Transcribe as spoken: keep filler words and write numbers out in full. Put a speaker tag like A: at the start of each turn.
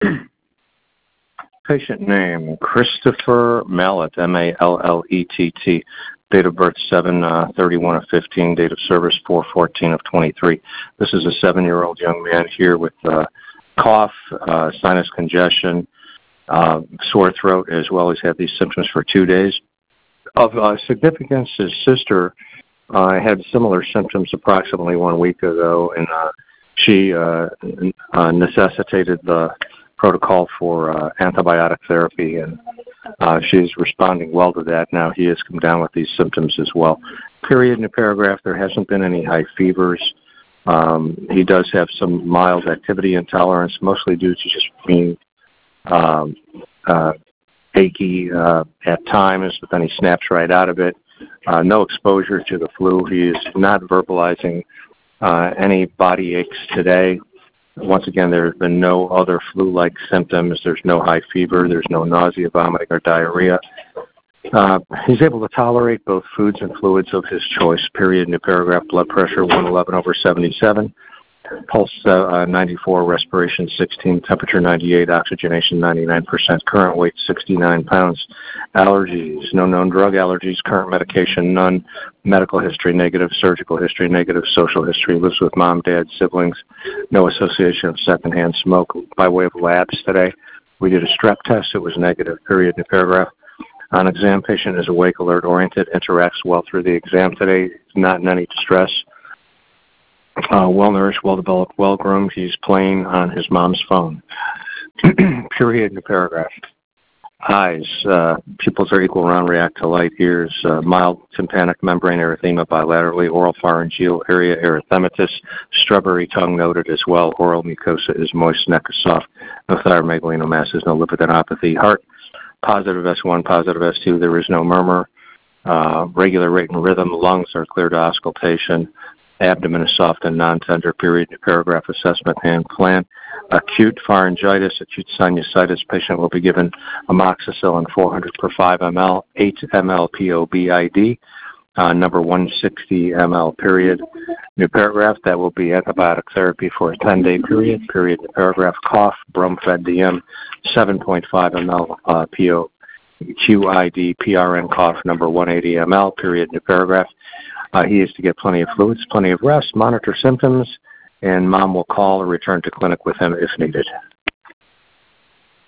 A: Patient name, Christopher Mallett, M A L L E T T. Date of birth, seven thirty-one of fifteen. Date of service, four fourteen of twenty-three. This is a seven-year-old young man here with uh, cough, uh, sinus congestion, uh, sore throat, as well as had these symptoms for two days. Of uh, significance, his sister uh, had similar symptoms approximately one week ago, and uh, she uh, uh, necessitated the protocol for uh, antibiotic therapy, and uh, she's responding well to that. Now he has come down with these symptoms as well. Period in the paragraph, there hasn't been any high fevers. Um, he does have some mild activity intolerance, mostly due to just being um, uh, achy uh, at times, but then he snaps right out of it. Uh, no exposure to the flu. He is not verbalizing uh, any body aches today. Once again, there have been no other flu-like symptoms. There's no high fever. There's no nausea, vomiting, or diarrhea. Uh, he's able to tolerate both foods and fluids of his choice. Period. New paragraph. Blood pressure one eleven over seventy-seven. Pulse uh, ninety-four. Respiration sixteen. Temperature ninety-eight. Oxygenation ninety-nine percent. Current weight sixty-nine pounds. Allergies. No known drug allergies. Current medication none. Medical history negative. Surgical history negative. Social history. Lives with mom, dad, siblings. No association of secondhand smoke. By way of labs today, we did a strep test. It was negative. Period. New paragraph. On exam, patient is awake, alert, oriented, interacts well through the exam today, not in any distress. Uh, well-nourished, well-developed, well-groomed. He's playing on his mom's phone. Period. New paragraph. Eyes. Uh, pupils are equal, round, react to light. Ears. Uh, mild tympanic membrane erythema bilaterally. Oral pharyngeal area erythematous. Strawberry tongue noted as well. Oral mucosa is moist. Neck is soft. No thyromegalinomasses. No lymphadenopathy. Heart. Positive S one, positive S two. There is no murmur. Uh, regular rate and rhythm. Lungs are clear to auscultation. Abdomen is soft and non-tender. Period. New paragraph. Assessment and plan. Acute pharyngitis, acute sinusitis. Patient will be given amoxicillin four hundred per five milliliters, eight milliliters P O B I D, uh, number one sixty milliliters. Period. New paragraph. That will be antibiotic therapy for a ten-day period. Period. New paragraph. Cough, Bromfed D M, seven point five milliliters uh, P O Q I D, P R N cough, number one eighty milliliters. Period. New paragraph. Uh, he is to get plenty of fluids, plenty of rest, monitor symptoms, and mom will call or return to clinic with him if needed.